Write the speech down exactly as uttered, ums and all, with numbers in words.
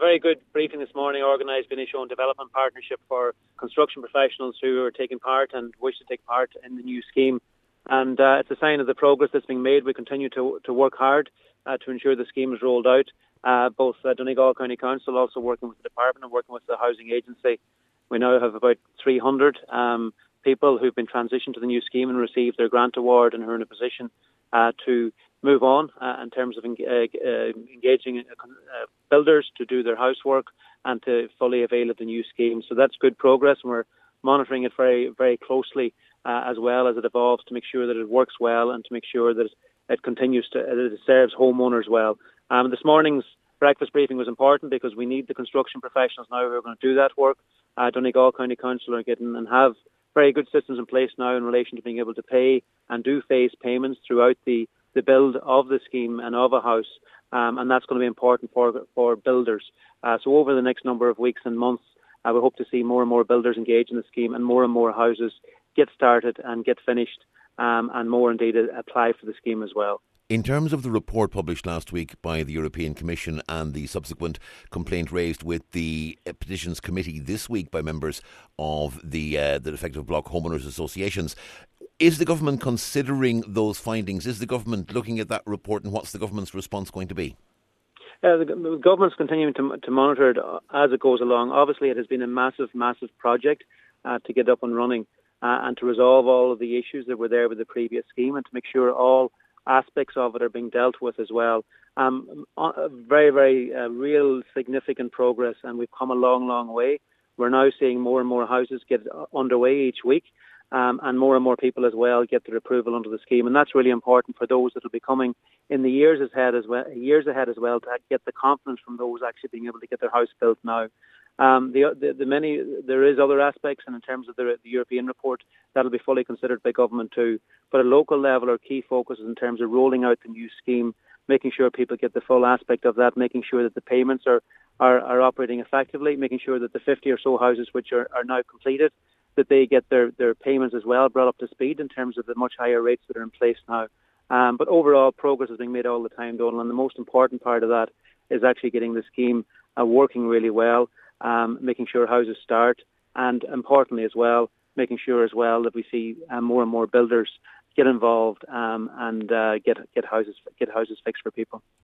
very good briefing this morning organised by Inishowen Development Partnership for construction professionals who are taking part and wish to take part in the new scheme. And uh, it's a sign of the progress that's being made. We continue to to work hard uh, to ensure the scheme is rolled out. Uh, both uh, Donegal County Council, also working with the department and working with the housing agency. We now have about three hundred um, people who've been transitioned to the new scheme and received their grant award and are in a position uh, to move on uh, in terms of en- uh, uh, engaging uh, builders to do their housework and to fully avail of the new scheme. So that's good progress, and we're monitoring it very, very closely uh, as well as it evolves to make sure that it works well and to make sure that it continues to that it serves homeowners well. Um, this morning's breakfast briefing was important because we need the construction professionals now who are going to do that work. Uh, Donegal County Council are getting and have very good systems in place now in relation to being able to pay and do phase payments throughout the the build of the scheme and of a house, um, and that's going to be important for for builders. Uh, so over the next number of weeks and months, uh, we hope to see more and more builders engage in the scheme and more and more houses get started and get finished, um, and more indeed apply for the scheme as well. In terms of the report published last week by the European Commission and the subsequent complaint raised with the Petitions Committee this week by members of the uh, the Defective Block Homeowners Associations, is the government considering those findings? Is the government looking at that report, and what's the government's response going to be? Uh, the, the government's continuing to, to monitor it as it goes along. Obviously, it has been a massive, massive project uh, to get up and running uh, and to resolve all of the issues that were there with the previous scheme and to make sure all aspects of it are being dealt with as well. Um, very, very uh, real significant progress, and we've come a long, long way. We're now seeing more and more houses get underway each week, um, and more and more people as well get their approval under the scheme, and that's really important for those that will be coming in the years ahead as well. Years ahead as well to get the confidence from those actually being able to get their house built now. Um, the, the, the many there is other aspects, and in terms of the, the European report, that'll be fully considered by government too. But at local level, our key focus is in terms of rolling out the new scheme, making sure people get the full aspect of that, making sure that the payments are, are, are operating effectively, making sure that the fifty or so houses which are, are now completed, that they get their, their payments as well brought up to speed in terms of the much higher rates that are in place now. Um, but overall, progress is being made all the time, Donald, and the most important part of that is actually getting the scheme uh, working really well. Um, making sure houses start, and importantly as well, making sure as well that we see uh, more and more builders get involved um, and uh, get get houses get houses fixed for people.